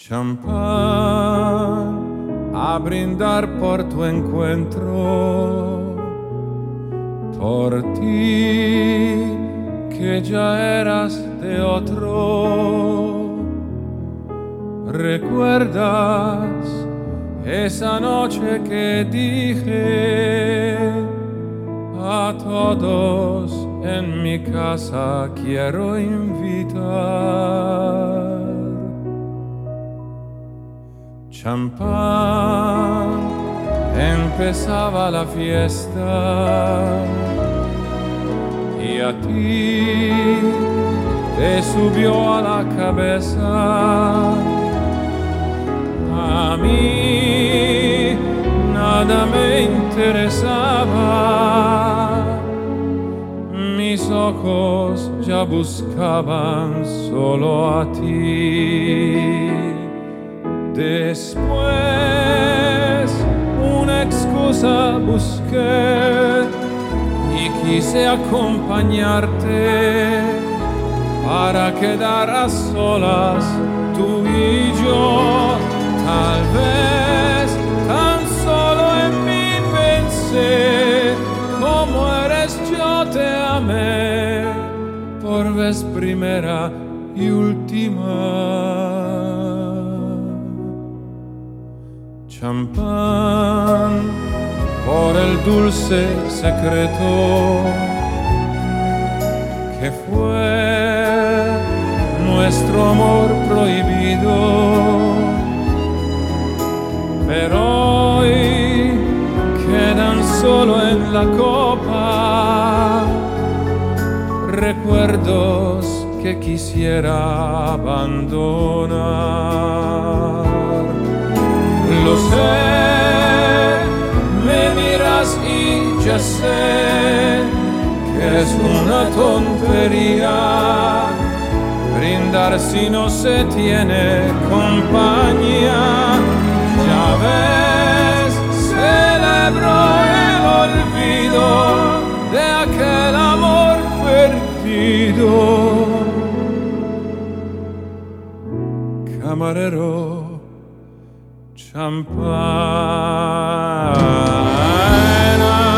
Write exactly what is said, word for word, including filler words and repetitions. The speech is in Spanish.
Champán a brindar por tu encuentro, por ti que ya eras de otro. ¿Recuerdas esa noche que dije a todos en mi casa quiero invitar? Champán, empezaba la fiesta y a ti te subió a la cabeza. A mí nada me interesaba, mis ojos ya buscaban solo a ti. Después una excusa busqué y quise acompañarte para quedar a solas tú y yo. Tal vez tan solo en mí pensé, como eres yo te amé por vez primera y última. Champán por el dulce secreto que fue nuestro amor prohibido. Pero hoy quedan solo en la copa recuerdos que quisiera abandonar. Lo sé, me miras y ya sé que es una tontería brindar si no se tiene compañía. Ya ves, celebro el olvido de aquel amor perdido. Camarero, champán.